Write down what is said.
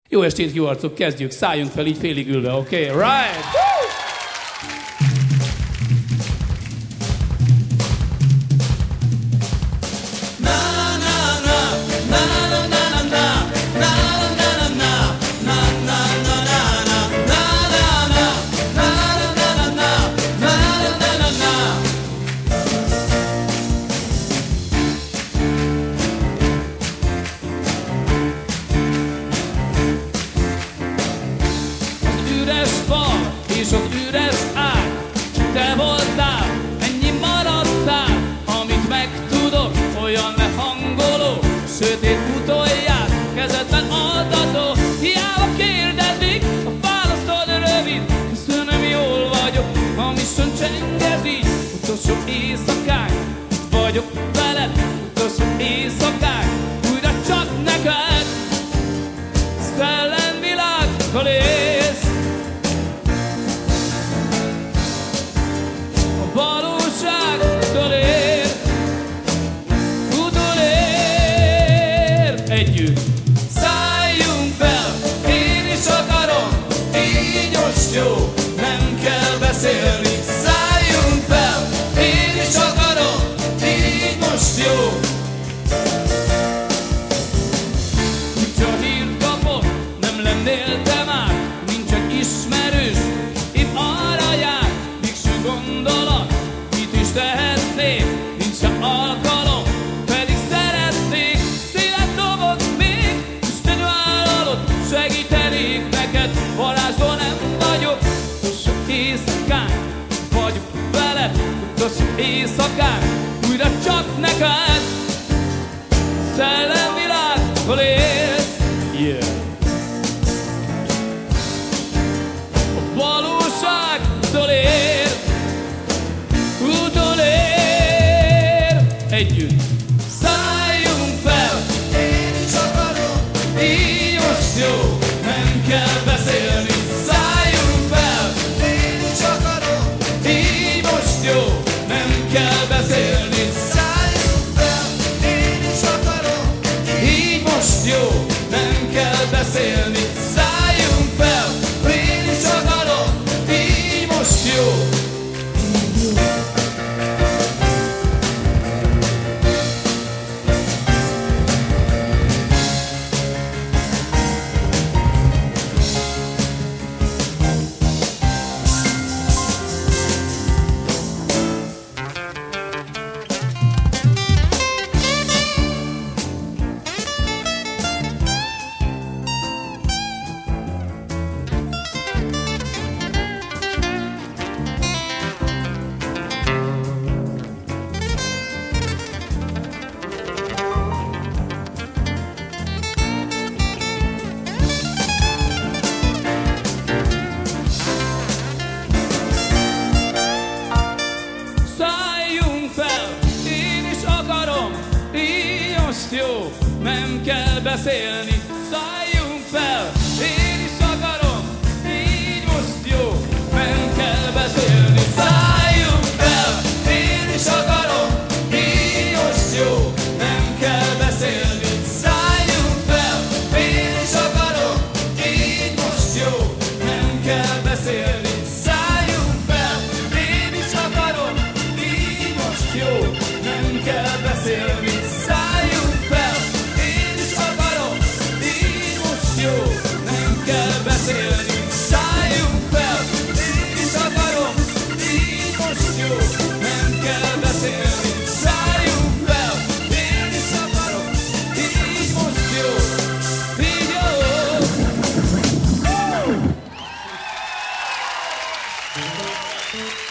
Jó estét, jó arcok, kezdjük, szálljunk fel így félig ülve, oké? Right! És az üres ág, te voltál, ennyi maradtál, amit megtudok, olyan lehangoló, sötét utolját, kezedben altató, hiába kérdezik, a választod rövid, köszönöm, jól vagyok, a mission csengez így, utolsó éjszakák, itt vagyok veled, utolsó éjszakák, újra csak neked, szellemvilággal élsz. Valóságtól ér, utolér együtt. Szálljunk fel, én is akarom, így most jó, nem kell beszélni. Szálljunk fel, én is akarom, így most jó. Hogyha hírt kapod, nem lennél te már, nincs egy ismerős, épp arra jár, végső gondolat. Tehetnék, nincs sem alkalom, pedig szeretnék. Szívet dobok még, Isten vállalod, segítenék neked, varázsló nem vagyok. Utolsó éjszakán vagyok veled, utolsó éjszakán, újra csak neked, szellemvilágból élsz. Yeah. A valóságtól ér, utolér együtt. Szálljunk fel, én is akarom, így most jó, nem kell beszélni. Szálljunk fel, én is akarom, így most jó, nem kell beszélni. Szálljunk fel, én is akarom, így most jó, nem kell beszélni. Szálljunk fel, én is akarom, így most jó. Jó, nem kell beszélni, szálljunk fel, én is akarom, így most jó, nem kell beszélni. Szálljunk fel, én is akarom, így most jó, nem kell beszélni. Szálljunk fel, én is akarom, így most jó, nem kell beszélni. Szálljunk fel, én is akarom, így most jó, nem kell beszélni. Jó, nem kell beszélni. Szálljunk fel, én is akarom, így most jó, nem kell beszélni. Szálljunk fel, én is akarom, így most jó, így jó.